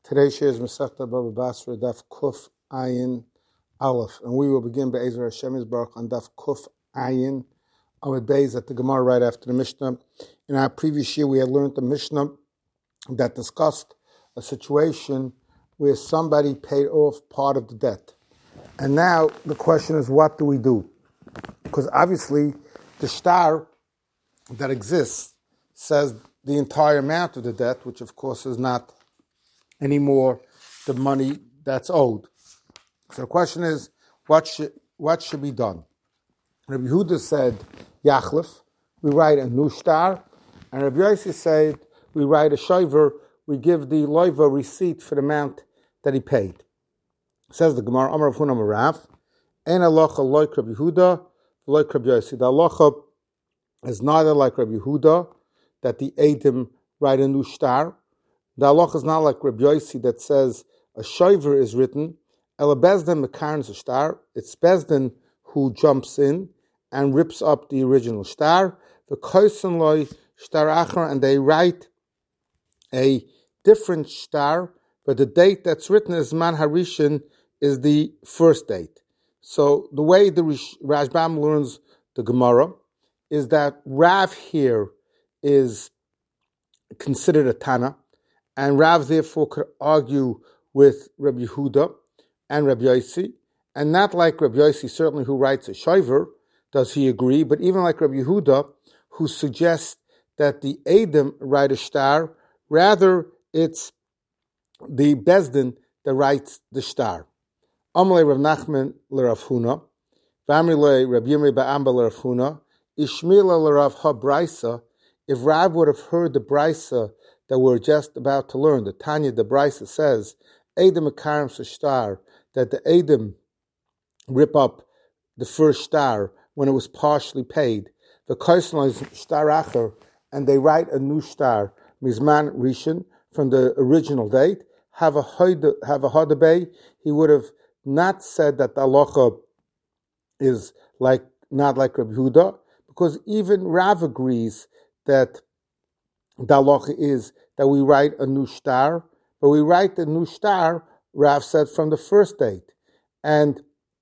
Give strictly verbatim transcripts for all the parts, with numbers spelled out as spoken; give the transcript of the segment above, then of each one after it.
Today shares Masechta Baba Basra Daf Kuf Ayin Aleph, and we will begin Be'ezer Hashem Yisbarach on Daf Kuf Ayin Amud Beis at the Gemara right after the Mishnah. In our previous year, we had learned the Mishnah that discussed a situation where somebody paid off part of the debt, and now the question is, what do we do? Because obviously, the shtar that exists says the entire amount of the debt, which of course is not anymore the money that's owed. So the question is, what should what should be done? Rabbi Yehuda said, Yachlef, we write a new shtar, and Rabbi Yossi said, we write a shover, we give the loiva receipt for the amount that he paid. Says the Gemara, Amar Rav Huna Amar Rav, Ein halacha like Rabbi Yehuda, like Rabbi Yossi. The halacha is neither like Rabbi Yehuda, that the Eidim write a new shtar. The halacha is not like Rabbi Yossi that says a shover is written. Ela Bezdin mekarns a shtar. It's Bezdin who jumps in and rips up the original shtar. The koisen loy shtar achar, and they write a different shtar, but the date that's written as man harishin is the first date. So the way the Rashbam learns the Gemara is that Rav here is considered a Tana, and Rav therefore could argue with Rabbi Yehuda and Rabbi Yossi, and not like Rabbi Yossi, certainly, who writes a shover, does he agree, but even like Rabbi Yehuda, who suggests that the Eidim write a shtar, rather it's the Bezdin that writes the shtar. Amalei Rav Nachman l'Rav Huna, V'amrilei Rabbi Yirmei ba'amba l'Rav Huna, Ishmila l'Rav ha-Braisa. If Rav would have heard the Braisa that we're just about to learn, the Tanya, the Braisa says, Eidim mekarim shtar, that the Eidim rip up the first shtar when it was partially paid. The koisen is shtar acher, and they write a new shtar, mizman rishon, from the original date. Have a have a hodabay. He would have not said that the halacha is like not like Rabbi Yehuda, because even Rav agrees that the halacha is that we write a new shtar, but we write the new shtar, Rav said, from the first date. And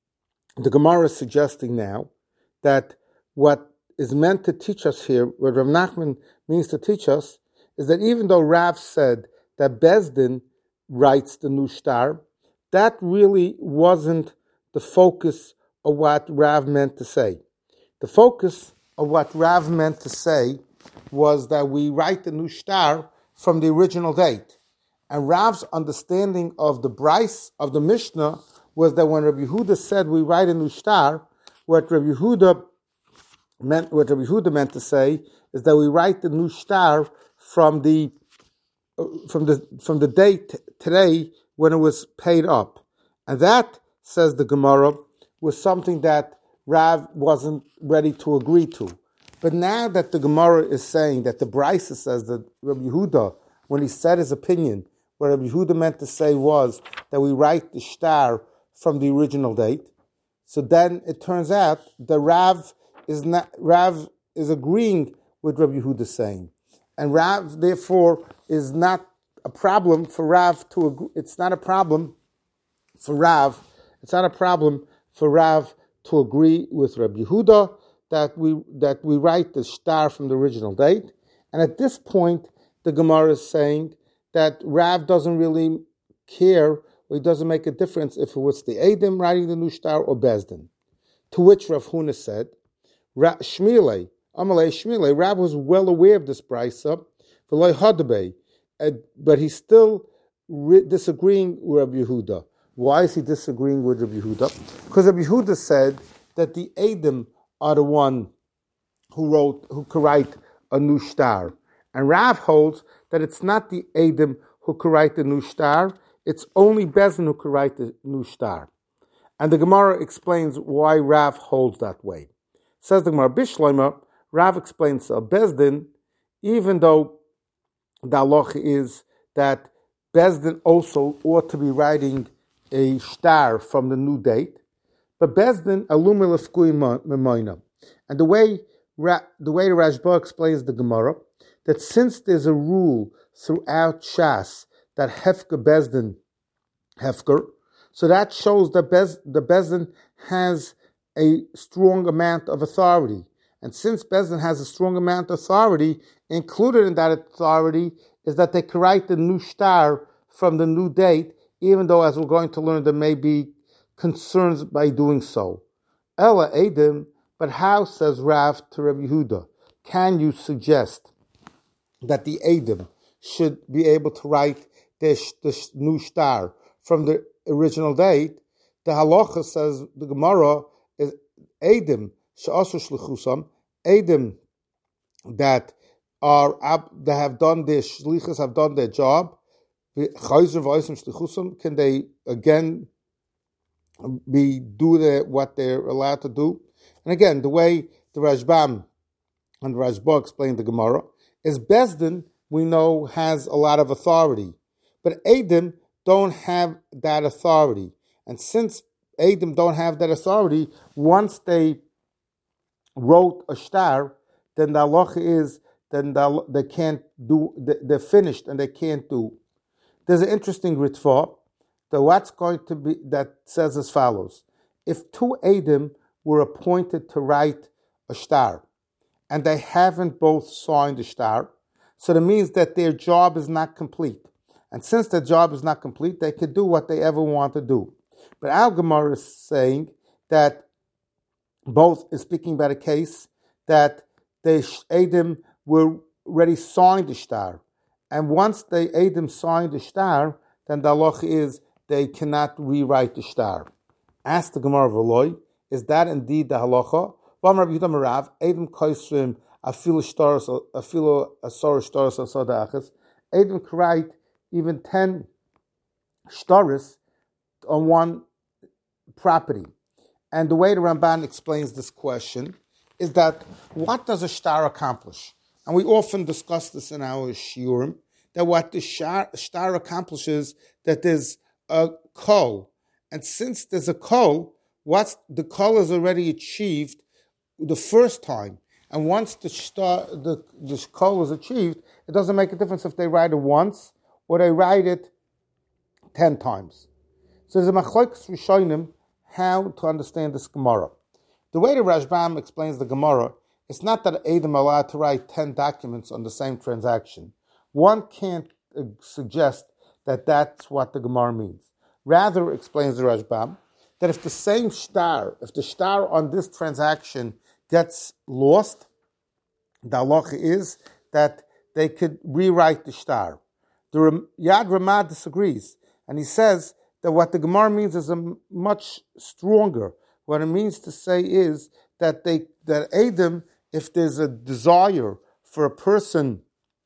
the Gemara is suggesting now that what is meant to teach us here, what Rav Nachman means to teach us, is that even though Rav said that Bezdin writes the new shtar, that really wasn't the focus of what Rav meant to say. The focus of what Rav meant to say was that we write the new shtar from the original date. And Rav's understanding of the Bryce of the Mishnah was that when Rabbi Yehuda said we write a new shtar, what Rabbi Yehuda meant, what Rabbi Yehuda meant to say is that we write the new shtar from the from the from the date today when it was paid up. And that, says the Gemara, was something that Rav wasn't ready to agree to. But now that the Gemara is saying that the Brisa says that Rabbi Yehuda, when he said his opinion, what Rabbi Yehuda meant to say was that we write the shtar from the original date. So then it turns out that Rav is not Rav is agreeing with Rabbi Yehuda saying, and Rav therefore is not a problem for Rav to agree. It's not a problem for Rav. It's not a problem for Rav to agree with Rabbi Yehuda that we that we write the shtar from the original date. And at this point, the Gemara is saying that Rav doesn't really care, or it doesn't make a difference if it was the Eidim writing the new shtar or Bezdin. To which Rav Huna said, Shmilei, Amalei Shmilei, Rav was well aware of this brisa, v'loy hadabei, but he's still re- disagreeing with Rabbi Yehuda. Why is he disagreeing with Rabbi Yehuda? Because Rabbi Yehuda said that the Eidim are the one who wrote, who could write a new shtar. And Rav holds that it's not the Eidim who could write the new shtar, it's only Bezdin who could write the new shtar. And the Gemara explains why Rav holds that way. Says the Gemara, Bishloima, Rav explains a Bezdin, even though the halacha is that Bezdin also ought to be writing a shtar from the new date, but Bezdin alumi lefkui memoina. And the way the way the Rashba explains the Gemara, that since there's a rule throughout Shas that Hefker Bezdin Hefker. So that shows that Bez, the Bezdin has a strong amount of authority. And since Bezdin has a strong amount of authority, included in that authority is that they can write the new star from the new date, even though, as we're going to learn, there may be concerns by doing so. Ella Edim, but how, says Rav to Rabbi Yehuda, can you suggest that the Edim should be able to write this, this new star from the original date? The halacha, says the Gemara, is Edim she'asu shlichusam, Edim that are that have done their shlichus, have done their job. Can they again be do the, what they're allowed to do? And again, the way the Rashbam and the Rashba explained the Gemara is Bezdin, we know, has a lot of authority, but Edim don't have that authority. And since Edim don't have that authority, once they wrote a star, then the halacha is then the, they can't do. They're finished and they can't do. There's an interesting ritva that what's going to be that says as follows: if two Edim were appointed to write a star, and they haven't both signed the star, so that means that their job is not complete. And since their job is not complete, they could do what they ever want to do. But Al Gemara is saying that both is speaking about a case that the Edim were already signed the star. And once the Edim signed the star, then the halacha is they cannot rewrite the star. Ask the Gemara V'loi, is that indeed the halacha? Edim koisrim afilu shtaros afilu asor shtaros asodachas. Edim can write even ten shtaros on one property. And the way the Ramban explains this question is that what does a star accomplish? And we often discuss this in our shiurim, that what the star, star accomplishes, that there's a kol. And since there's a kol, what's the kol is already achieved the first time. And once the star, the, the kol is achieved, it doesn't make a difference if they write it once or they write it ten times. So there's a machlokes rishonim how to understand this Gemara. The way the Rashbam explains the Gemara, it's not that Edim are allowed to write ten documents on the same transaction. One can't uh, suggest that that's what the Gemara means. Rather, explains the Rashbam, that if the same star, if the star on this transaction gets lost, the halacha is that they could rewrite the star. The Yad Ramah disagrees, and he says that what the Gemara means is a much stronger. What it means to say is that they that Edim, if there's a desire for a person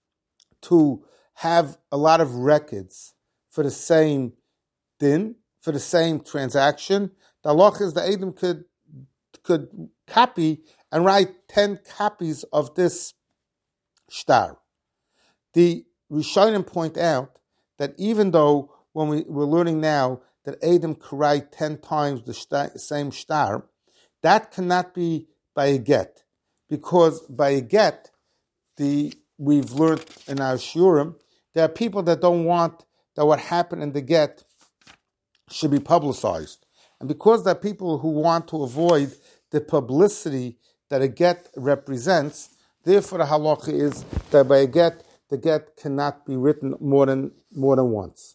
to have a lot of records for the same din, for the same transaction, the halacha is the Edim could could copy and write ten copies of this star. The Rishonim point out that even though when we, we're learning now that Edim could write ten times the star, same star, that cannot be by a get. Because by a get, the we've learned in our shiurim, there are people that don't want that what happened in the get should be publicized. And because there are people who want to avoid the publicity that a get represents, therefore the halacha is that by a get, the get cannot be written more than more than once.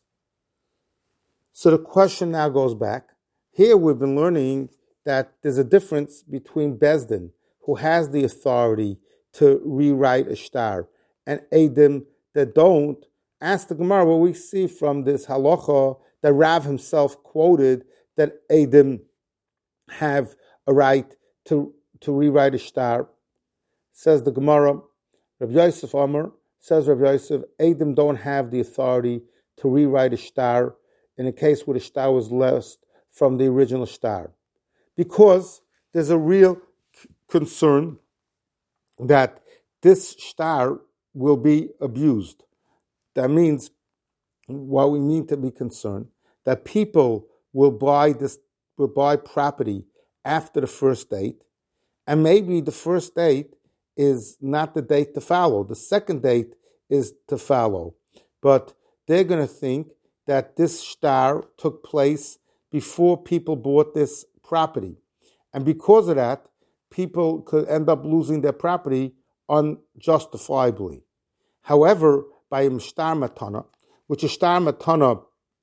So the question now goes back. Here we've been learning that there's a difference between Bezdin, who has the authority to rewrite a star, and Edim that don't. Ask the Gemara what we see from this halacha that Rav himself quoted, that Edim have a right to, to rewrite a star. Says the Gemara, Rav Yosef Amar, says Rav Yosef, Edim don't have the authority to rewrite a star in a case where the star was lost from the original star. Because there's a real c- concern that this star will be abused. That means, what we mean to be concerned, that people will buy this, will buy property after the first date, and maybe the first date is not the date to follow. The second date is to follow. But they're going to think that this shtar took place before people bought this property. And because of that, people could end up losing their property unjustifiably. However, by a shtar matana, which a shtar matana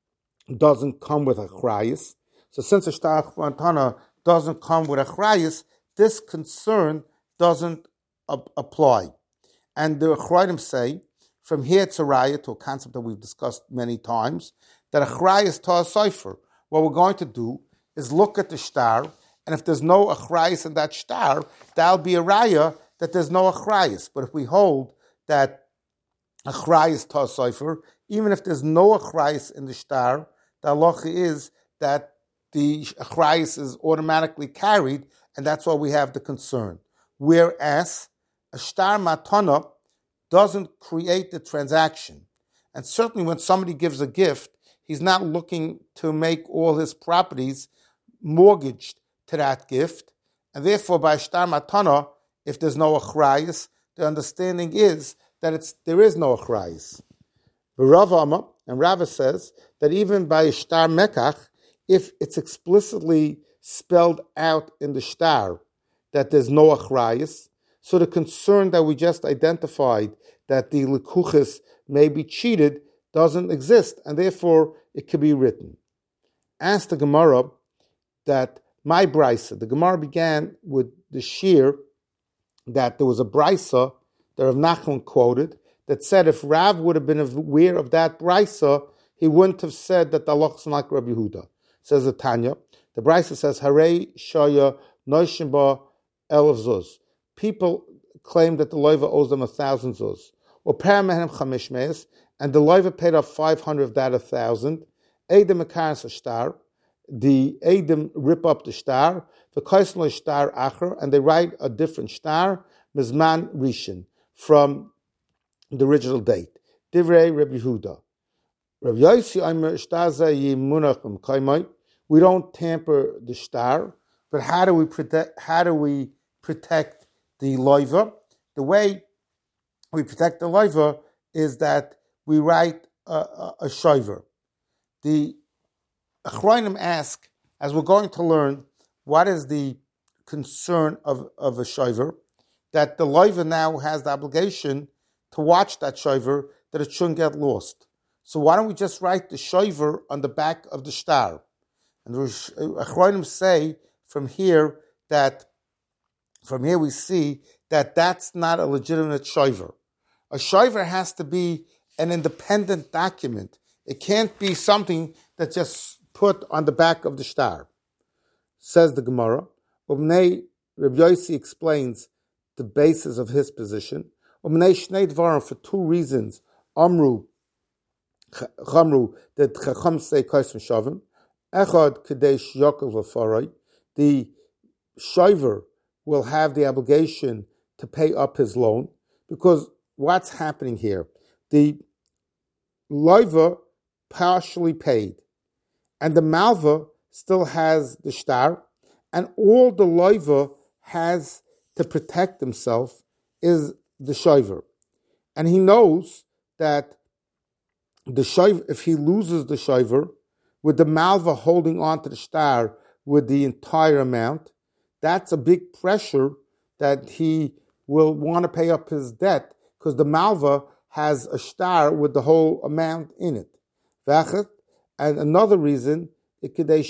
doesn't come with a chrayas, so since a shtar matana doesn't come with a chrayas, this concern doesn't ap- apply. And the Achronim say, from here to raya, to a concept that we've discussed many times, that a chrayas to a cipher. What we're going to do is look at the shtar, and if there's no achrayas in that shtar, that'll be a raya that there's no achrayas. But if we hold that achrayas to a cipher, even if there's no achrayas in the shtar, the halacha is that the achrayas is automatically carried, and that's why we have the concern. Whereas a shtar matana doesn't create the transaction. And certainly when somebody gives a gift, he's not looking to make all his properties mortgaged to that gift. And therefore, by shtar matana, if there's no achrayas, the understanding is that it's there is no achrayas. Rav Amma, and Rava says that even by a shtar mekach, if it's explicitly spelled out in the shtar that there's no achrayas, so the concern that we just identified, that the lekuchis may be cheated, doesn't exist, and therefore it can be written. Ask the Gemara that my brisa, the Gemara began with the shir that there was a brisa that Rav Nachman quoted that said if Rav would have been aware of that brisa, he wouldn't have said that the halachas is like Rabbi Yehuda. Says the Tanya, the brisa says, Harei shaya noishim ba elef zuz. People claim that the loiva owes them a thousand zuz. Or paramehem chamish meis, and the loiva paid off five hundred of that a thousand. Eidim mekaras a shtar. The eidim rip up the shtar. The kaisel shtar acher, and they write a different shtar, mizman rishon, from the original date. Divrei Rabbi Yehuda. Rabbi Yossi Aimer shtar zeh yimunach b'mkaymai. We don't tamper the shtar, but how do we protect? How do we protect the loiva? The way we protect the loiva is that we write a, a, a shoiver. The Achronim ask, as we're going to learn, what is the concern of, of a shoiver? That the loiva now has the obligation to watch that shoiver, that it shouldn't get lost. So why don't we just write the shoiver on the back of the shtar? And the Achronim say from here that From here we see that that's not a legitimate shoiver. A shoiver has to be an independent document. It can't be something that's just put on the back of the shtar. Says the Gemara. Ubnei Rabbi Yossi explains the basis of his position. Ubnei Shnei Dvarim, for two reasons. Amru, Chamru, that Chacham say Kais Shavim. Echad Kadesh Yaakov Afarai. The shoiver will have the obligation to pay up his loan, because what's happening here? The loiva partially paid, and the malva still has the shtar, and all the loiva has to protect himself is the shoiver. And he knows that the shoiver, if he loses the shoiver, with the malva holding on to the shtar with the entire amount, that's a big pressure that he will want to pay up his debt, because the malva has a shtar with the whole amount in it. And another reason, if Rabbi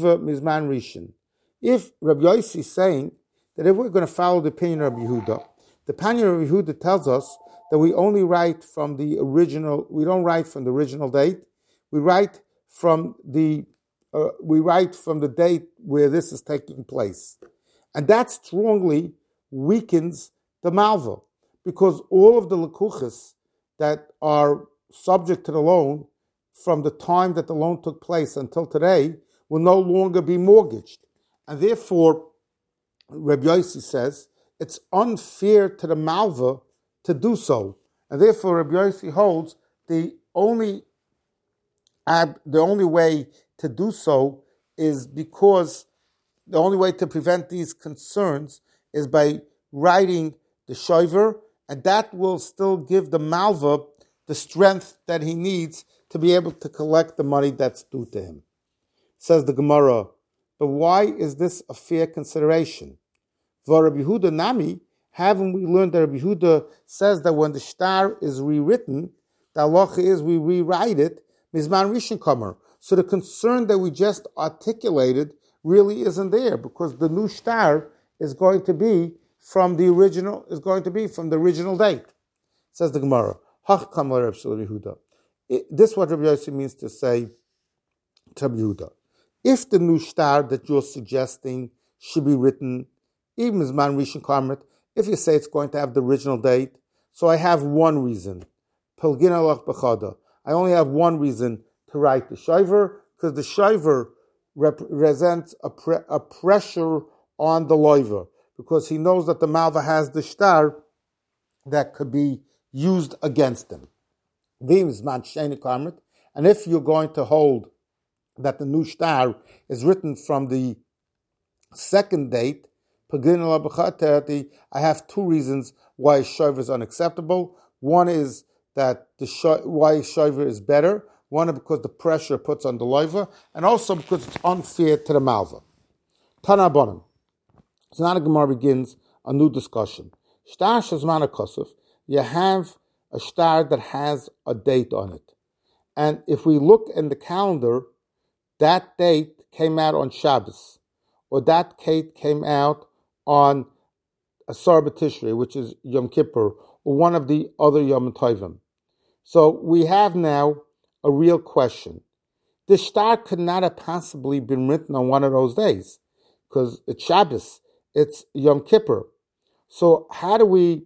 Yossi is saying that if we're going to follow the opinion of Rabbi Yehuda, the opinion of Rabbi Yehuda tells us that we only write from the original, we don't write from the original date, we write from the uh, we write from the date where this is taking place. And that strongly weakens the malva, because all of the lekuchas that are subject to the loan from the time that the loan took place until today will no longer be mortgaged. And therefore, Rabbi Yossi says, it's unfair to the malva to do so. And therefore, Rabbi Yossi holds the only, ab, the only way to do so is because the only way to prevent these concerns is by writing the shoiver, and that will still give the malva the strength that he needs to be able to collect the money that's due to him. Says the Gemara, but why is this a fair consideration? For Rabbi Yehuda Nami, haven't we learned that Rabbi Yehuda says that when the shtar is rewritten, the halacha is we rewrite it, Mizman Rishon Kamer. So the concern that we just articulated really isn't there, because the new shtar is going to be from the original, is going to be from the original date. Says the Gemara, Hach Kamer Rabbi Yehuda. This is what Rabbi Yossi means to say to Rabbi Yehuda. If the new shtar that you're suggesting should be written, even as Man Rishon Karmet, if you say it's going to have the original date, so I have one reason. Pelgin alach b'chada. I only have one reason to write the shover, because the shover represents a, pre- a pressure on the loiver, because he knows that the malva has the shtar that could be used against him. And if you're going to hold that the new shtar is written from the second date, I have two reasons why shover is unacceptable. One is that the sh- why shover is better. One is because the pressure puts on the loiva, and also because it's unfair to the malva. Tana Bonim. So now the Gemara begins a new discussion. Shtar shazman kosov. You have a shtar that has a date on it, and if we look in the calendar, that date came out on Shabbos, or that date came out on Asar B'Tishrei, which is Yom Kippur, or one of the other Yom Tovim. So we have now a real question. The shtar could not have possibly been written on one of those days, because it's Shabbos, it's Yom Kippur. So how do we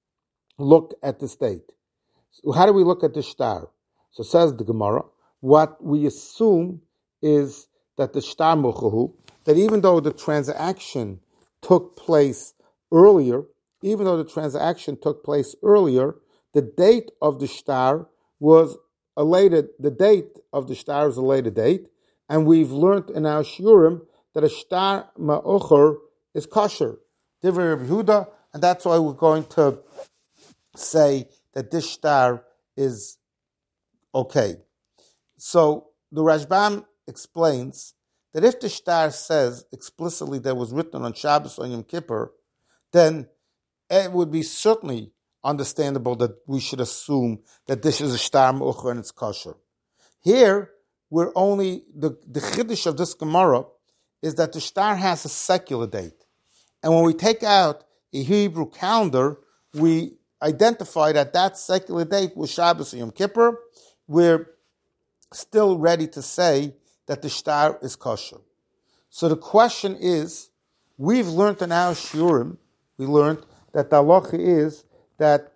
look at this date? How do we look at the shtar? So says the Gemara, what we assume is that the shtar muchahu, that even though the transaction took place earlier, even though the transaction took place earlier, the date of the shtar was a later, the date of the shtar is a later date, and we've learned in our shiurim that a shtar ma'ocher is kosher. Divrei Rabbi Yehuda, and that's why we're going to say that this shtar is okay. So the Rashbam explains that if the shtar says explicitly that it was written on Shabbos or Yom Kippur, then it would be certainly understandable that we should assume that this is a shtar me'ucher and it's kosher. Here, we're only, the, the chiddush of this Gemara is that the shtar has a secular date. And when we take out a Hebrew calendar, we identify that that secular date was Shabbos or Yom Kippur. We're still ready to say that the shtar is kosher. So the question is, we've learned in our shiurim, we learned that the halacha is that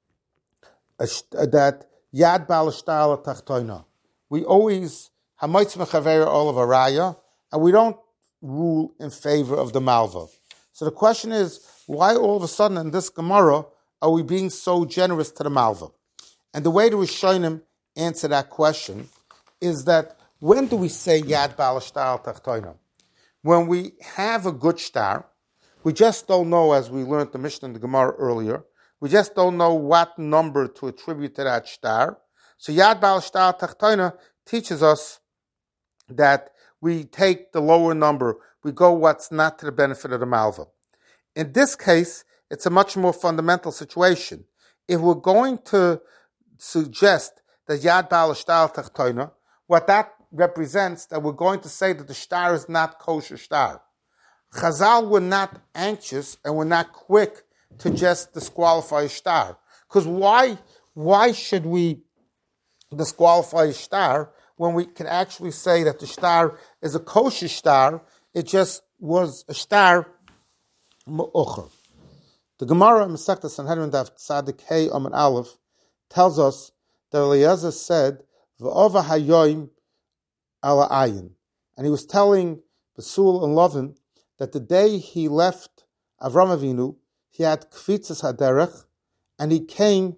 uh, that yad bal shtar tachtoina. We always hamoitz mechaver all of araya, and we don't rule in favor of the malva. So the question is, why all of a sudden in this Gemara are we being so generous to the malva? And the way the Rishonim answer that question is that when do we say yad bal shtar tachtoina? When we have a good shtar, we just don't know, as we learned the Mishnah and the Gemara earlier, we just don't know what number to attribute to that shtar. So yad bal shtar tachtoina teaches us that we take the lower number, we go what's not to the benefit of the malva. In this case, it's a much more fundamental situation. If we're going to suggest that yad bal shtar tachtoina, what that represents, that we're going to say that the shtar is not kosher shtar. Chazal were not anxious and were not quick to just disqualify a shtar. Because why, why should we disqualify a shtar when we can actually say that the shtar is a kosher shtar? It just was a shtar me'ucher. The Gemara in Masechta Sanhedrin Daf Tzadik Hey Amud Aleph tells us that Eliezer said, "V'ova hayoim ala ayin," and he was telling Besul and Lovin that the day he left Avram Avinu, he had kvitzas haderech, and he came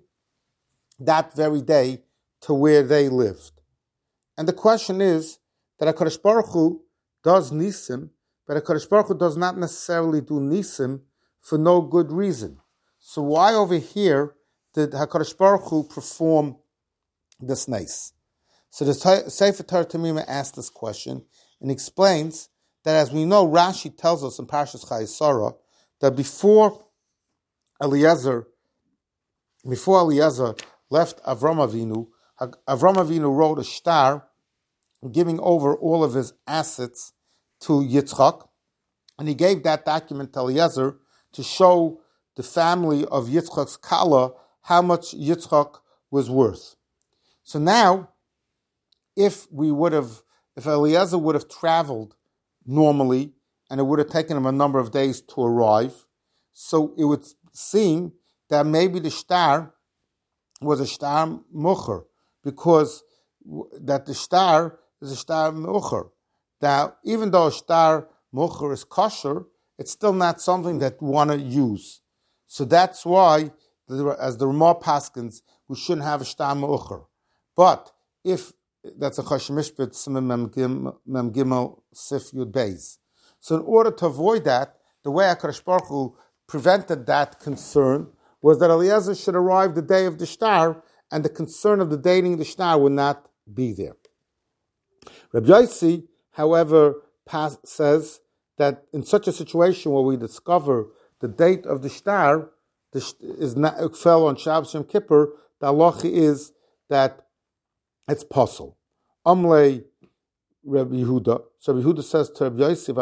that very day to where they lived. And the question is that HaKadosh Baruch Hu does nisim, but HaKadosh Baruch Hu does not necessarily do nisim for no good reason. So why over here did HaKadosh Baruch Hu perform this nes? So the Sefer Torah Tamima asked this question and explains that, as we know, Rashi tells us in Parshas Chayesara that before Eliezer, before Eliezer left Avram Avinu, Avram Avinu wrote a shtar giving over all of his assets to Yitzchak, and he gave that document to Eliezer to show the family of Yitzchak's Kala how much Yitzchak was worth. So now, if we would have, if Eliezer would have traveled normally, and it would have taken him a number of days to arrive, so it would seem that maybe the shtar was a shtar mucher, because that the shtar is a shtar mucher. Now, even though a shtar mucher is kosher, it's still not something that we want to use. So that's why, as the Ramah paskins, we shouldn't have a shtar mucher. But if that's a Choshen Mishpat Siman Mem Gimel Sif Yud Beis. So in order to avoid that, the way HaKadosh Baruch Hu prevented that concern was that Eliezer should arrive the day of the shtar, and the concern of the dating the shtar would not be there. Rabbi Yossi, however, pass, says that in such a situation where we discover the date of the shtar the, is not, fell on Shabbos Yom Kippur, the halacha is that it's possible. Amlei Rabbi Yehuda. So Rabbi Yehuda says to Rabbi Yosef,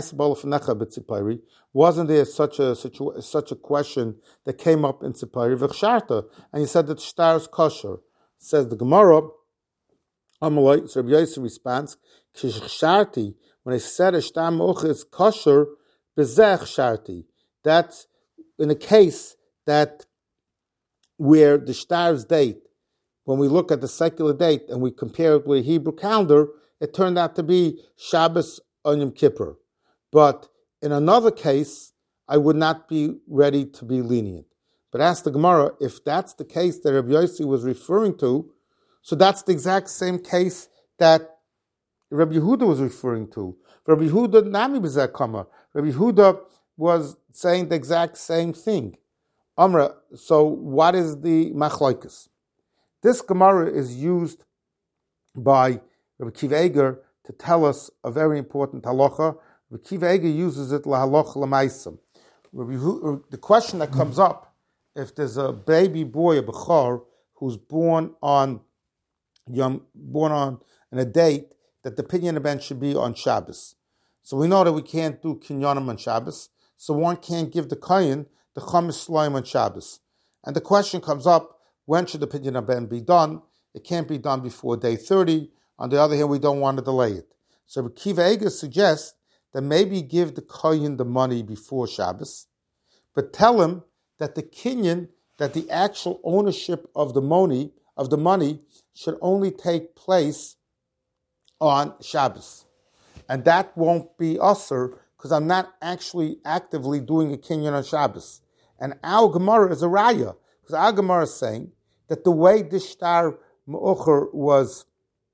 wasn't there such a situ- such a question that came up in Tzipari v'chsharta, and he said that shtar is kosher. Says the Gemara. Amlei. So Rabbi Yosef responds, "Kishcharti, when I said a shtar mocha is kosher, bezeh sharti. That's in a case that where the shtar's date, when we look at the secular date and we compare it with a Hebrew calendar, it turned out to be Shabbos on Yom Kippur. But in another case, I would not be ready to be lenient. But ask the Gemara, if that's the case that Rabbi Yossi was referring to, so that's the exact same case that Rabbi Yehuda was referring to. Rabbi Yehuda nami b'zeh kama. Rabbi Yehuda was saying the exact same thing. Amra, so what is the machlokes? This Gemara is used by Rabbi Kiva Eger to tell us a very important halacha. Rabbi Kiva Eger uses it lahalacha l'maisam. The question that comes up, if there's a baby boy, a bechor, who's born on Yom, born on, on a date that the pinyan event should be on Shabbos. So we know that we can't do kinyanim on Shabbos, so one can't give the kohen the chametz slime on Shabbos. And the question comes up, when should the pinyan event be done? It can't be done before day thirty. On the other hand, we don't want to delay it. So Rabbi Kiva Eger suggests that maybe give the kohen the money before Shabbos, but tell him that the kinyan, that the actual ownership of the money, of the money should only take place on Shabbos. And that won't be usher, because I'm not actually actively doing a kinyan on Shabbos. And our Gemara is a raya, because our Gemara is saying that the way this shtar me'ucher was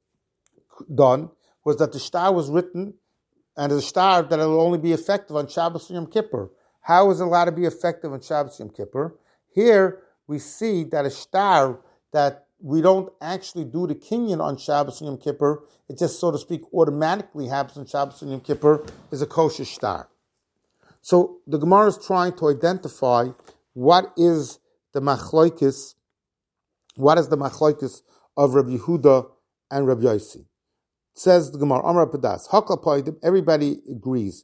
done was that the shtar was written, and the shtar that it will only be effective on Shabbos and Yom Kippur. How is it allowed to be effective on Shabbos and Yom Kippur? Here we see that a shtar that we don't actually do the kinyan on Shabbos and Yom Kippur, it just, so to speak, automatically happens on Shabbos and Yom Kippur, is a kosher shtar. So the Gemara is trying to identify what is the machlokes, what is the machlokes of Rabbi Yehuda and Rabbi Yossi. Says the Gemara, Amar Padas, Hakla Paidim, everybody agrees.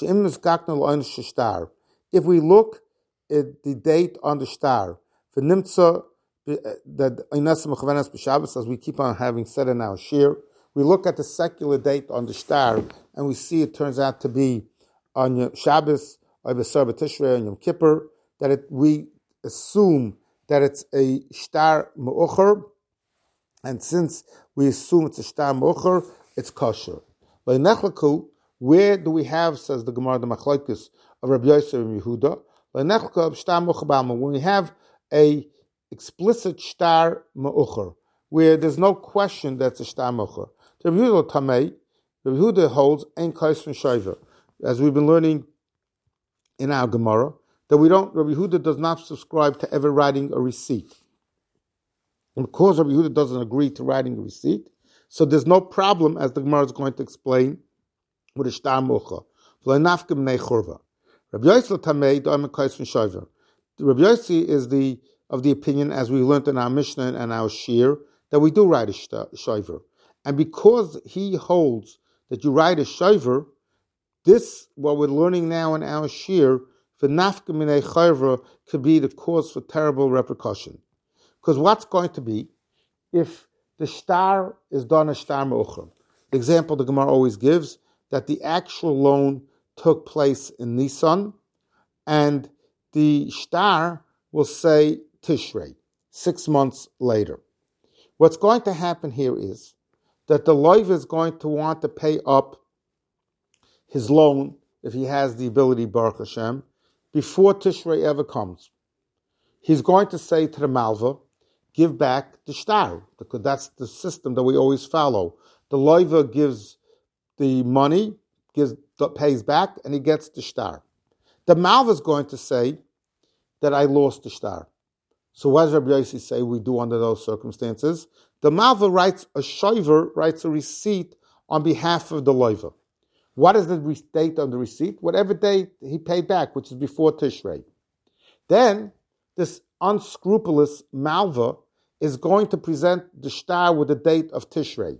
If we look at the date on the shtar, for Nimtza, that as we keep on having said in our shir, we look at the secular date on the shtar, and we see it turns out to be on Shabbos, or B'Sar B'Tishrei, on Yom Kippur, that it, we assume that it's a shtar me'ucher, and since we assume it's a shtar me'ucher, it's kosher. By Nechleku, where do we have, says the Gemara, the machlokes of Rabbi Yosef and Yehuda? By Nechleku of shtar me'ucher b'alma, when we have a explicit shtar me'ucher, where there's no question that's a shtar me'ucher. Rabbi Yehuda Tamei, Rabbi Yehuda holds ein kais from shayver, as we've been learning in our Gemara, that we don't, Rabbi Yehuda does not subscribe to ever writing a receipt. And because Rabbi Yehuda doesn't agree to writing a receipt, So there's no problem, as the Gemara is going to explain, with a shtar mocha. Rabbi Yossi is the of the opinion, as we learned in our Mishnah and our Shir, that we do write a shover. And because he holds that you write a shover, this, what we're learning now in our Shir, the nafka minei chayvra, could be the cause for terrible repercussion. Because what's going to be, if the shtar is done a shtar me'ucher? The example the Gemara always gives, that the actual loan took place in Nisan, and the shtar will say Tishrei, six months later. What's going to happen here is that the loiv is going to want to pay up his loan, if he has the ability, Baruch Hashem, before Tishrei ever comes. He's going to say to the malva, give back the shtar, because that's the system that we always follow. The loiva gives the money, gives pays back, and he gets the shtar. The malva is going to say that I lost the shtar. So what does Rabbi Yossi say we do under those circumstances? The malva writes a shover, writes a receipt on behalf of the loiva. What is the date on the receipt? Whatever date he paid back, which is before Tishrei. Then this unscrupulous malva is going to present the shtar with the date of Tishrei.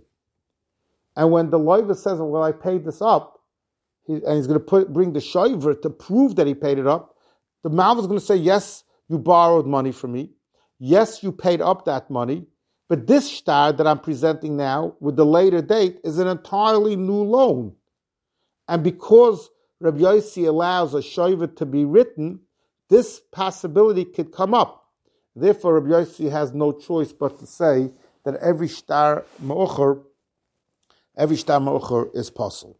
And when the loiva says, well, I paid this up, he, and he's going to put, bring the shover to prove that he paid it up, the malva is going to say, yes, you borrowed money from me. Yes, you paid up that money. But this shtar that I'm presenting now with the later date is an entirely new loan. And because Rabbi Yossi allows a shover to be written, this possibility could come up. Therefore, Rabbi Yossi has no choice but to say that every shtar ma'ucher, every shtar ma'ucher is possible.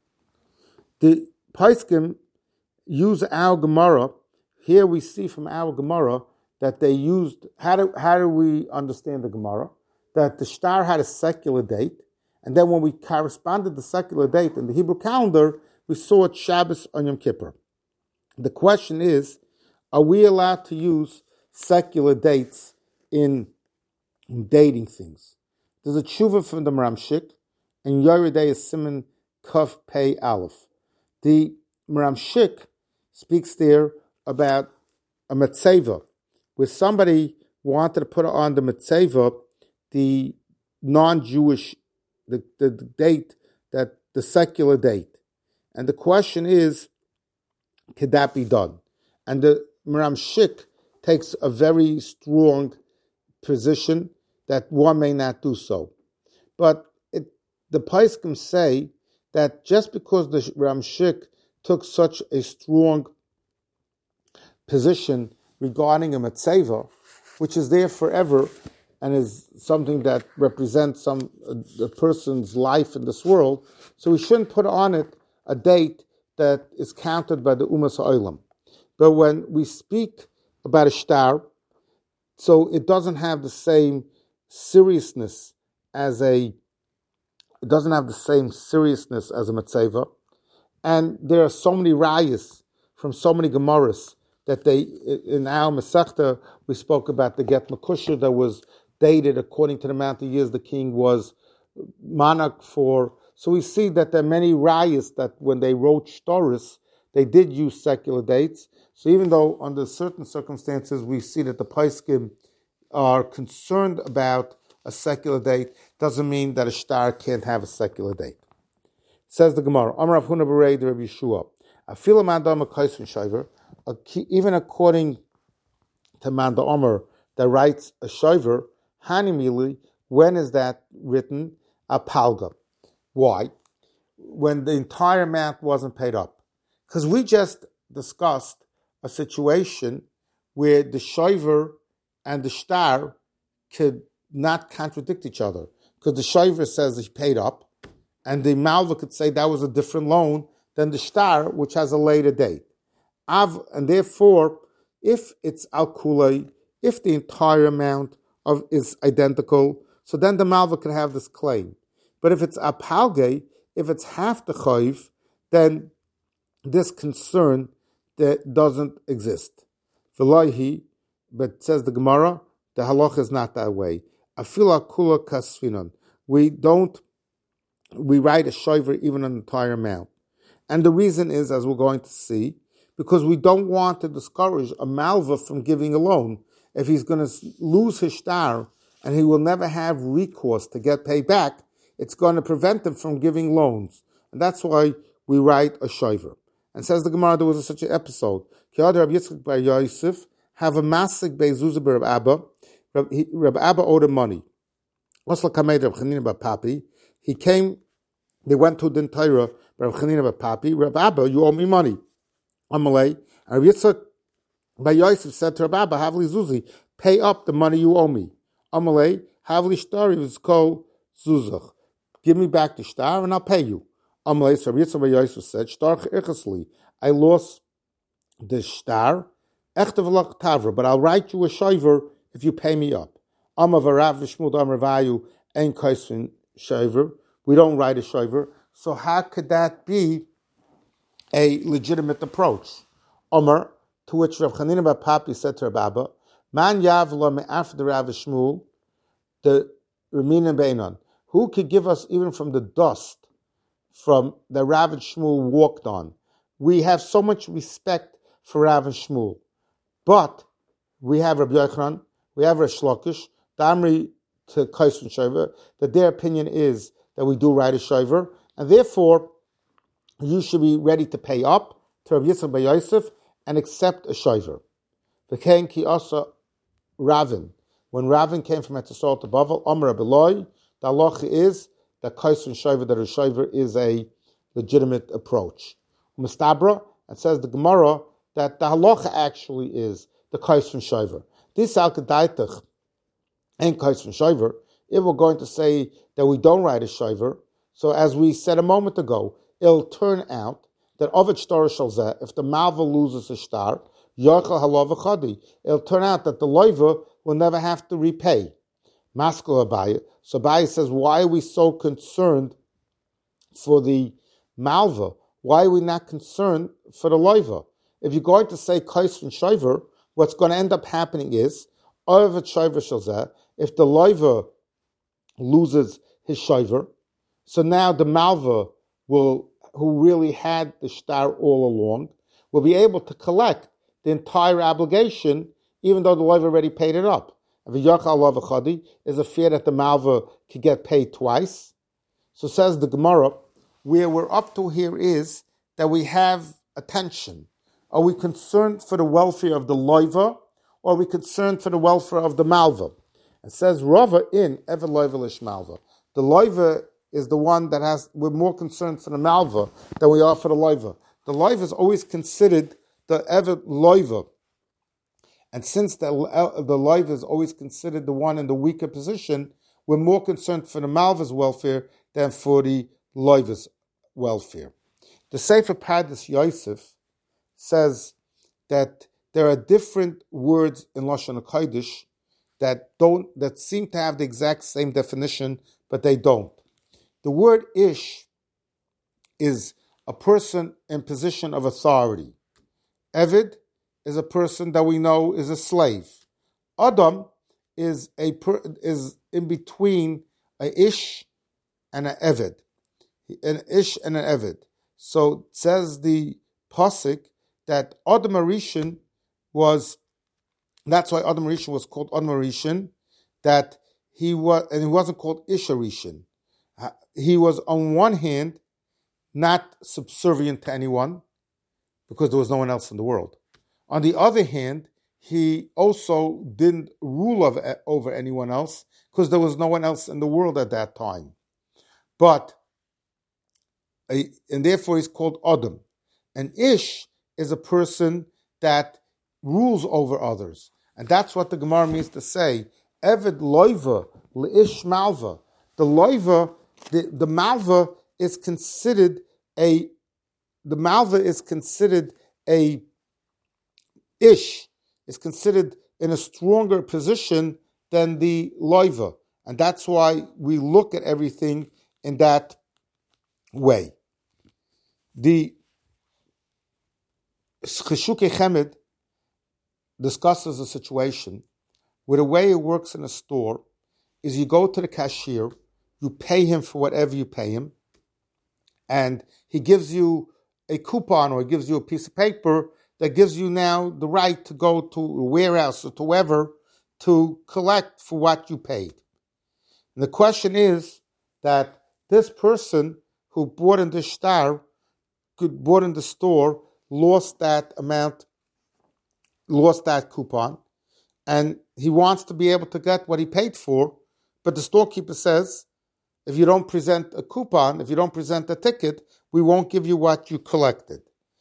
The Paiskim use our Gemara. Here we see from our Gemara that they used, how do, how do we understand the Gemara? That the shtar had a secular date, and then when we corresponded the secular date in the Hebrew calendar, we saw it Shabbos on Yom Kippur. The question is, are we allowed to use secular dates in dating things? There's a tshuva from the Maramshik, and Yoredei is Siman Kaf Pei Aleph. The Maramshik speaks there about a metzeva, where somebody wanted to put on the metzeva the non-Jewish, the, the, the date, that the secular date. And the question is, could that be done? And the Maramshik takes a very strong position that one may not do so. But it, the Paiskim say that just because the Maramshik took such a strong position regarding a metzeva, which is there forever and is something that represents some a, a person's life in this world, so we shouldn't put on it a date that is counted by the Umas Ha'olam. But when we speak about a shtar, so it doesn't have the same seriousness as a, it doesn't have the same seriousness as a metzeva. And there are so many rayas from so many Gemaras that they, in our Masechta, we spoke about the Get Makusha that was dated according to the amount of years the king was monarch for. So we see that there are many rayas that when they wrote shtaris, they did use secular dates. So even though under certain circumstances we see that the Paiskim are concerned about a secular date, doesn't mean that a shtar can't have a secular date. Says the Gemara, Amar Rav Huna Berei de Rabbi Yeshua, Afilu Manda Makais Shaver, even according to Manda Omer that writes a shaver, Hanimili, when is that written? A palga. Why? When the entire amount wasn't paid up. Because we just discussed a situation where the shaver and the shtar could not contradict each other. Because the shaver says he paid up, and the malva could say that was a different loan than the shtar, which has a later date. Av, and therefore, if it's al kulei, if the entire amount of is identical, so then the malva could have this claim. But if it's apalge, if it's half the chayv, then this concern that doesn't exist. V'loihi, but says the Gemara, the halacha is not that way. Afila kula kasfinon. We don't we write a shoiver even an entire amount. And the reason is, as we're going to see, because we don't want to discourage a malva from giving a loan. If he's going to lose his star and he will never have recourse to get paid back, it's going to prevent him from giving loans. And that's why we write a shoiver. And says the Gemara, there was a, such an episode. Rabbi Yitzchak bar Yosef have a masik beizuzah bar Rabbi Abba. Rabbi Abba owed him money. Also, Kamed Rabbi Chanina bar Papi. He came, they went to Din Torah, Rabbi Chanina bar Papi. Rabbi Abba, you owe me money. Amalei. And Rabbi Yitzchak bar Yosef said to Rabbi Abba, Havli Zuzi, pay up the money you owe me. Amalei, Havli Shtari was called Zuzach. Give me back the star and I'll pay you. Amalei, so Rabbi Yitzchak bar Yosef said, Shtar Chechasli, I lost the star, Echtev Tavra, but I'll write you a shoiver if you pay me up. Amavarav Vishmul Damar Vayu Ein Kaisvin shoiver. We don't write a shoiver. So how could that be a legitimate approach? Omer, to which Rav Chanina bar Papi said to Rav Abba, Man Yavla Me'af the Rav Shmuel, the Ramina Beinon. Who could give us even from the dust from the Rav Shmuel walked on? We have so much respect for Rav Shmuel. But we have Rabbi Yochanan, we have Rish Lakish, Damri to Kaisvin Shoiver, that their opinion is that we do write a Shoiver, and therefore you should be ready to pay up to Rabbi Yitzchak bar Yosef and accept a Shoiver. V'kein ki asa Ravin. When Ravin came from Etzisol to Bavel, Amar Abeloi, the halacha is that Kaisvin Shoiver, that a Shoiver is a legitimate approach. Mustabra, it says the Gemara that the halacha actually is the Kaisvin Shoiver. This al-Kedaitach and Kaisvin Shoiver, if we're going to say that we don't write a Shoiver, so as we said a moment ago, it'll turn out that Ovid Shtar Shalzeh, if the Malva loses a star, Yochel Halav Chadi, it'll turn out that the Loiva will never have to repay. Maskul Abaye. So Abaye says, why are we so concerned for the Malva? Why are we not concerned for the Loiva? If you're going to say Kaisvin Shoiver, what's going to end up happening is, if the Loiva loses his Shoiver, so now the Malva will, who really had the star all along, will be able to collect the entire obligation, even though the Loiva already paid it up. Is a fear that the Malva could get paid twice. So says the Gemara, where we're up to here is that we have attention. Are we concerned for the welfare of the Loiva, or are we concerned for the welfare of the Malva? It says Rava in Eved Loiva Lish Malva. The Loiva is the one that has, we're more concerned for the Malva than we are for the Loiva. The Loiva is always considered the Eved Loiva. And since the, the Loiva is always considered the one in the weaker position, we're more concerned for the Malva's welfare than for the Loiva's welfare. The Sefer Pardes Yosef says that there are different words in Lashon HaKodesh that don't that seem to have the exact same definition, but they don't. The word ish is a person in position of authority. Eved is a person that we know is a slave. Adam is a per, is in between a ish and an eved, an ish and an eved. So it says the pasuk that Adam Arishan was, that's why Adam Arishan was called Adam Arishan, that he was, and he wasn't called Ish Arishan. He was on one hand not subservient to anyone because there was no one else in the world. On the other hand, he also didn't rule over, over anyone else because there was no one else in the world at that time. But, and therefore he's called Adam. And Ish is a person that rules over others. And that's what the Gemara means to say. Eved loiva leish malva. The loiva, the, the malva is considered a, the malva is considered a ish, is considered in a stronger position than the loiva. And that's why we look at everything in that way. The Cheshukei Chemed discusses a situation where the way it works in a store is you go to the cashier, you pay him for whatever you pay him, and he gives you a coupon or he gives you a piece of paper that gives you now the right to go to a warehouse or to wherever to collect for what you paid. And the question is that this person who bought in the star, bought in the store, lost that amount, lost that coupon, and he wants to be able to get what he paid for, but the storekeeper says, if you don't present a coupon, if you don't present a ticket, we won't give you what you collected.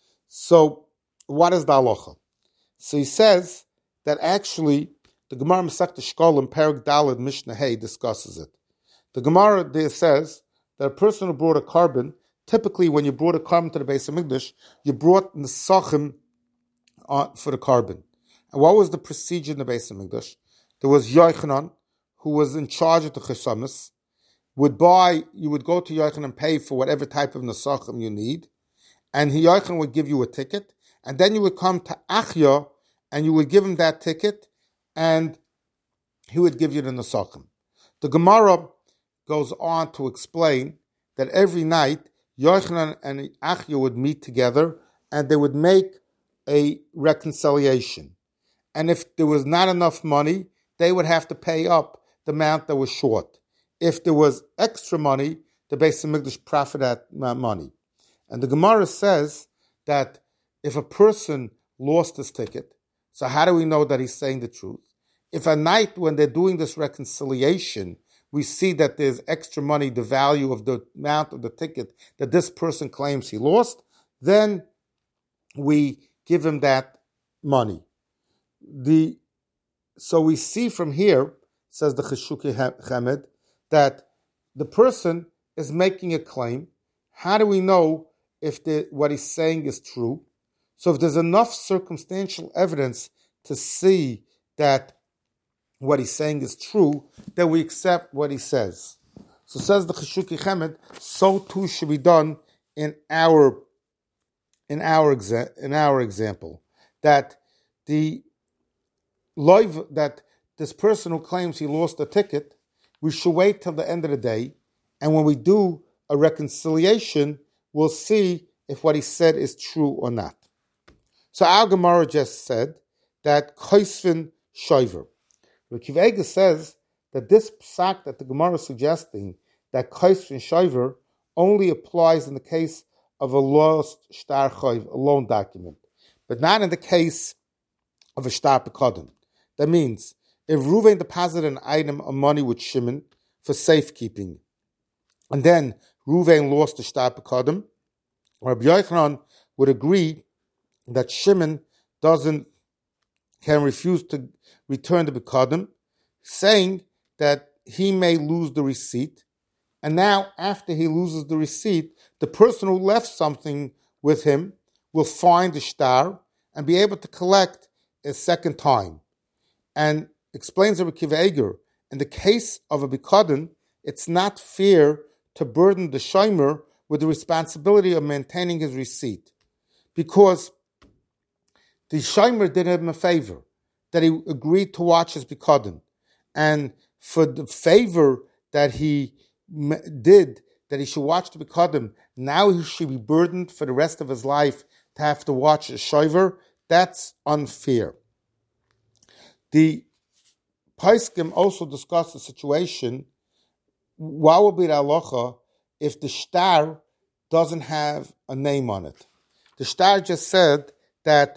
So what is the halacha? So he says that actually the Gemara Masechta Shkolim Perek Daled Mishnah Hey discusses it. The Gemara there says that a person who brought a carbon, typically when you brought a carbon to the Beis Hamikdash, you brought nesachim for the carbon. And what was the procedure in the Beis Hamikdash? There was Yochanan, who was in charge of the chesamis, would buy, you would go to Yochanan and pay for whatever type of nesachim you need, and Yochanan would give you a ticket, and then you would come to Achya, and you would give him that ticket, and he would give you the nesachim. The Gemara goes on to explain that every night Yochanan and Achya would meet together, and they would make a reconciliation. And if there was not enough money, they would have to pay up the amount that was short. If there was extra money, the Beis Hamikdash profited that money. And the Gemara says that if a person lost his ticket, so how do we know that he's saying the truth? If at night when they're doing this reconciliation, we see that there's extra money, the value of the amount of the ticket that this person claims he lost, then we give him that money. The So we see from here, says the Cheshuki Chemed, that the person is making a claim. How do we know if the, what he's saying is true? So if there's enough circumstantial evidence to see that what he's saying is true, then we accept what he says. So says the Cheshuki Chemed, so too should be done in our in our exa- in our example, that the loiv that this person who claims he lost a ticket, we should wait till the end of the day, and when we do a reconciliation, we'll see if what he said is true or not. So our Gemara just said that Koisvin Shoiver. Rav Ega says that this psak that the Gemara is suggesting, that Koisvin Shoiver, only applies in the case of a lost shtar choiv, a loan document, but not in the case of a shtar pekodem. That means if Reuven deposited an item of money with Shimon for safekeeping, and then Reuven lost the shtar pekodem, Rabbi Yochanan would agree that Shimon doesn't can refuse to return the pekodem, saying that he may lose the receipt. And now, after he loses the receipt, the person who left something with him will find the shtar and be able to collect a second time. And explains Rabbi Akiva Eiger, in the case of a pekodem, it's not fair to burden the shomer with the responsibility of maintaining his receipt, because the shomer did him a favor, that he agreed to watch his pekodem, and for the favor that he did, that he should watch the pekodem, now he should be burdened for the rest of his life to have to watch a shover. That's unfair. The Paiskim also discussed the situation, what will be the halacha if the shtar doesn't have a name on it. The shtar just said that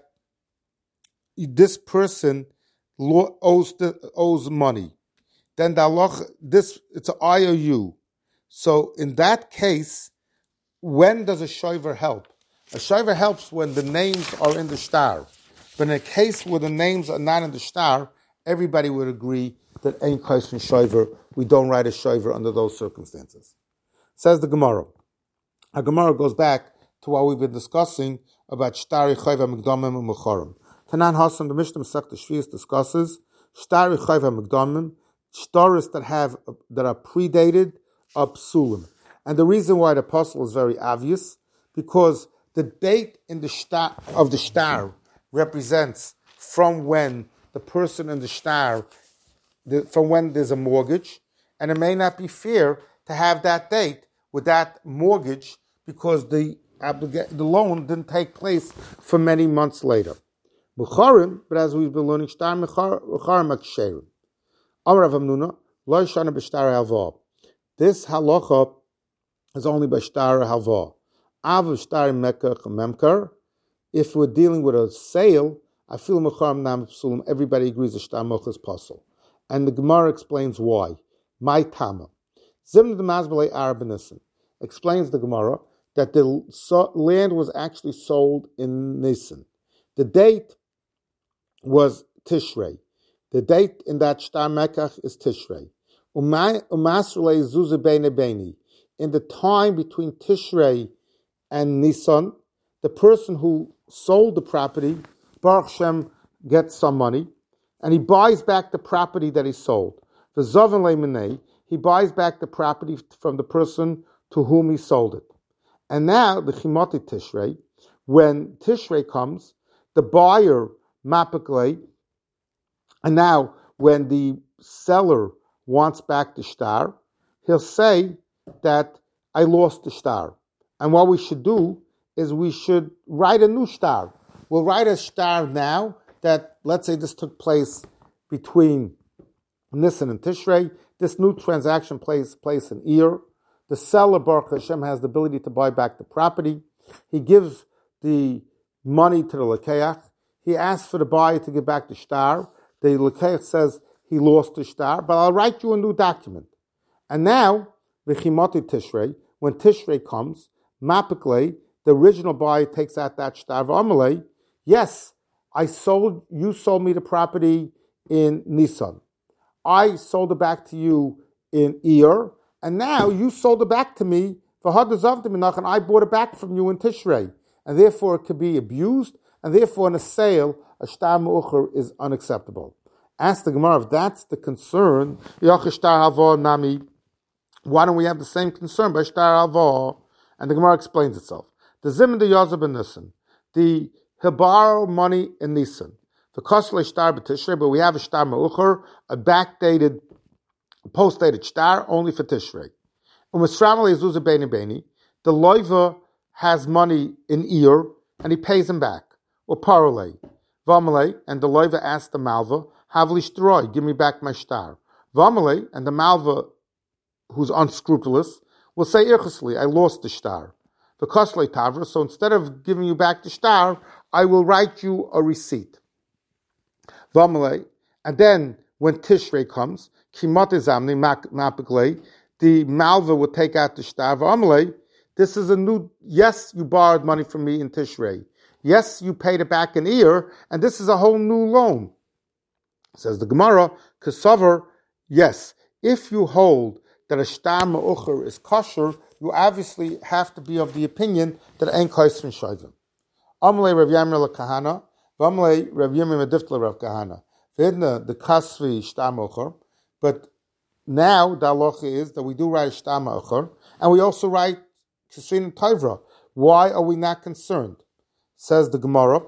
this person owes the, owes money. Then the halacha, this, it's an I O U. So in that case, when does a shover help? A shover helps when the names are in the shtar. But in a case where the names are not in the shtar, everybody would agree that ain't Kaisvin Shoiver, we don't write a Shoiver under those circumstances. Says the Gemara. Our Gemara goes back to what we've been discussing about Shtari Chayva Mekdamim and Mechorim. Tanan Hasan, the Mishnah Masechta Shvius discusses Shtari Chayva Mekdamim, shtaris that have that are predated are psulim. And the reason why the apostle is very obvious, because the date in the shtar of the shtar represents from when the person in the shtar, the, from when there's a mortgage, and it may not be fair to have that date with that mortgage because the obliga- the loan didn't take place for many months later. Mecharim, but as we've been learning, shtar mecharim aksherim. Amar Rav Hamnuna, lo shana b'shtar halva. This halacha is only by shtar halva. Av shtar mekach memkar. If we're dealing with a sale, I feel mecharim nam psulim. Everybody agrees the shtar mekach is possible, and the Gemara explains why. My tama. Zimna the Mazbalei Arabinisim explains the Gemara that the so, land was actually sold in Nisan. The date was Tishrei. The date in that Shtar Mekach is Tishrei. Umasrulei Zuzu Beine Beini. In the time between Tishrei and Nisan, the person who sold the property, Baruch Shem, gets some money, and he buys back the property that he sold. The Zovan Leimenei, he buys back the property from the person to whom he sold it. And now, the Chimoti Tishrei, when Tishrei comes, the buyer, Mapaklei, and now when the seller wants back the shtar, he'll say that I lost the shtar. And what we should do is we should write a new shtar. We'll write a shtar now that, let's say this took place between Nisan and Tishrei. This new transaction plays place in Iyar. The seller, Baruch Hashem, has the ability to buy back the property. He gives the money to the Lekeach. He asks for the buyer to give back the shtar. The Lekeach says he lost the shtar, but I'll write you a new document. And now, V'chimoti Tishrei, when Tishrei comes, Mapiklei, the original buyer takes out that shtar. V'amalei, yes, I sold, you sold me the property in Nisan. I sold it back to you in Iyar, and now you sold it back to me for Hadazavdim Menach, and I bought it back from you in Tishrei. And therefore it could be abused, and therefore in a sale, a shtar me'ucher is unacceptable. Ask the Gemara if that's the concern, nami, why don't we have the same concern by shtar halva? And the Gemara explains itself. The Zimun de Yazab and Nisan, the he'll borrow money in Nisan. The Kosle shtar b'Tishrei, but we have a shtar me'ucher, a backdated, post-dated shtar only for Tishrei. U'misramale Zuzah Beini Beini, the loiva has money in Iyar, and he pays him back. Or parole. V'amalei, and the loiva asks the malva, Havli shtroi, give me back my shtar. V'amalei, and the malva, who's unscrupulous, will say irchasli, I lost the shtar. The Kosle Tavra, so instead of giving you back the shtar, I will write you a receipt. V'amalei, and then when Tishrei comes, Kimot Zamni Mapiklei, the malva will take out the shtar. V'amalei, this is a new, yes, you borrowed money from me in Tishrei. Yes, you paid it back in Iyar, and this is a whole new loan. Says the Gemara, Kesavar, yes, if you hold that a shtar me'ucher is kosher, you obviously have to be of the opinion that ain't kosher shayvim. Amalei Rav Yamir LeKahana, Amalei Rav Yamir Mediftle Rav Kahana. Vedna the kasvi shtar me'ucher, but now the halacha is that we do write shtar me'ucher, and we also write Kisrin Tovra. Why are we not concerned? Says the Gemara,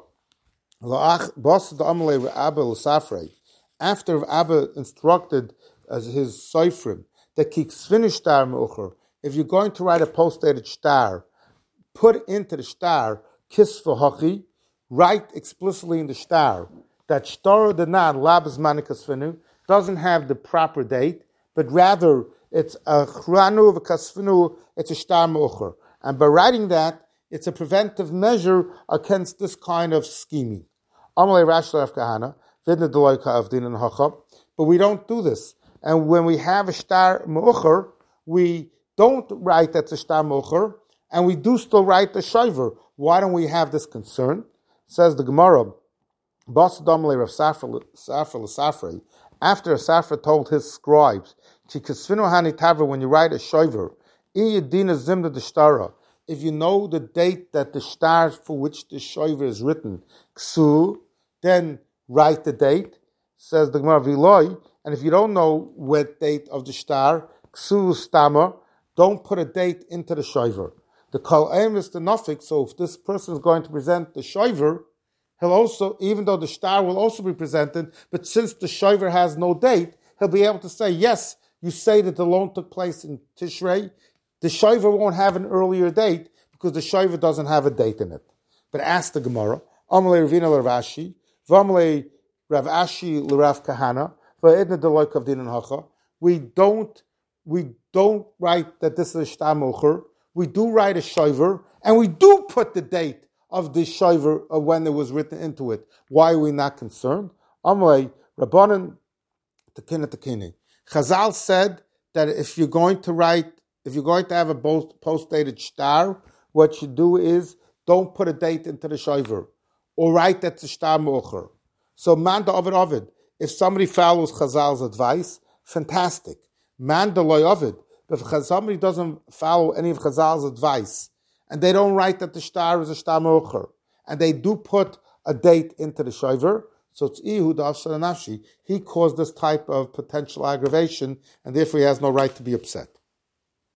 after Abba instructed as his Seifrim that Kiksvinish shtar me'ucher, if you're going to write a post-dated shtar, put into the shtar kis v'hachi, write explicitly in the shtar that shtar denan labas manikasvinu doesn't have the proper date, but rather it's a chranu v'kasvinu, it's a shtar me'ucher. And by writing that, it's a preventive measure against this kind of scheming. Amalei Rash Rav Kahana, Vidna Deloika of Din and Hachab, but we don't do this. And when we have a shtar me'ucher, we don't write that's a shtar me'ucher, and we do still write the shayver. Why don't we have this concern? Says the Gemara, Bas Damalei Rav Safra L'Safrei, after Safra told his scribes, Chikasvinu Hani Tavra, when you write a shayver, Iyadina Zimda the Shtara, if you know the date that the shtar for which the shayver is written, ksu, then write the date, says the Gemara Viloi, and if you don't know what date of the shtar, ksu stama, don't put a date into the shayver. The kol aim is the nafik, so if this person is going to present the shayver, he'll also, even though the shtar will also be presented, but since the shayver has no date, he'll be able to say, yes, you say that the loan took place in Tishrei, the shayver won't have an earlier date because the shoiver doesn't have a date in it. But ask the Gemara, Amalei Ravina l'Rav Ashi, V'amalei Rav Ashi l'Rav Kahana, V'edna deloy kavdin hacha. We don't, we don't write that this is a shtar mocher. We do write a shoiver, and we do put the date of the shoiver of when it was written into it. Why are we not concerned? Amalei Rabbanan Tekina Tekini. Chazal said that if you're going to write, if you're going to have a post-dated shtar, what you do is don't put a date into the shoiver, or write that it's shtar mocher. So man da ovid ovid. If somebody follows Chazal's advice, fantastic. Man da loy ovid. But if somebody doesn't follow any of Chazal's advice, and they don't write that the shtar is a shtar mocher, and they do put a date into the shoiver, so it's Ihu Da'af Nafshi. He caused this type of potential aggravation, and therefore he has no right to be upset.